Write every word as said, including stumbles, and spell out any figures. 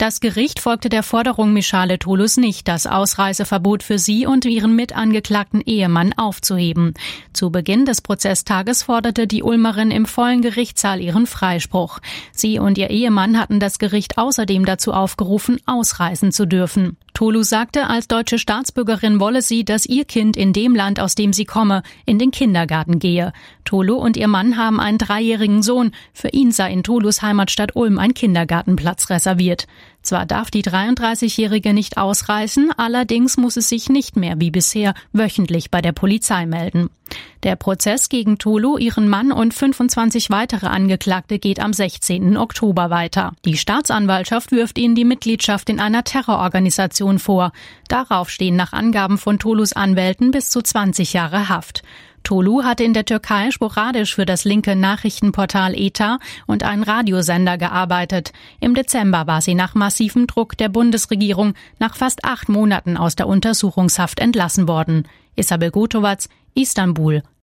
Das Gericht folgte der Forderung Meschale Tolus nicht, das Ausreiseverbot für sie und ihren mitangeklagten Ehemann aufzuheben. Zu Beginn des Prozesstages forderte die Ulmerin im vollen Gerichtssaal ihren Freispruch. Sie und ihr Ehemann hatten das Gericht außerdem dazu aufgerufen, ausreisen zu dürfen. Tolu sagte, als deutsche Staatsbürgerin wolle sie, dass ihr Kind in dem Land, aus dem sie komme, in den Kindergarten gehe. Tolu und ihr Mann haben einen dreijährigen Sohn. Für ihn sei in Tolus Heimatstadt Ulm ein Kindergartenplatz reserviert. Zwar darf die dreiunddreißigjährige nicht ausreisen, allerdings muss es sich nicht mehr wie bisher wöchentlich bei der Polizei melden. Der Prozess gegen Tolu, ihren Mann und fünfundzwanzig weitere Angeklagte geht am sechzehnten Oktober weiter. Die Staatsanwaltschaft wirft ihnen die Mitgliedschaft in einer Terrororganisation vor. Darauf stehen nach Angaben von Tolus Anwälten bis zu zwanzig Jahre Haft. Tolu hatte in der Türkei sporadisch für das linke Nachrichtenportal E T A und einen Radiosender gearbeitet. Im Dezember war sie nach massivem Druck der Bundesregierung nach fast acht Monaten aus der Untersuchungshaft entlassen worden. Isabel Gotovac, Istanbul.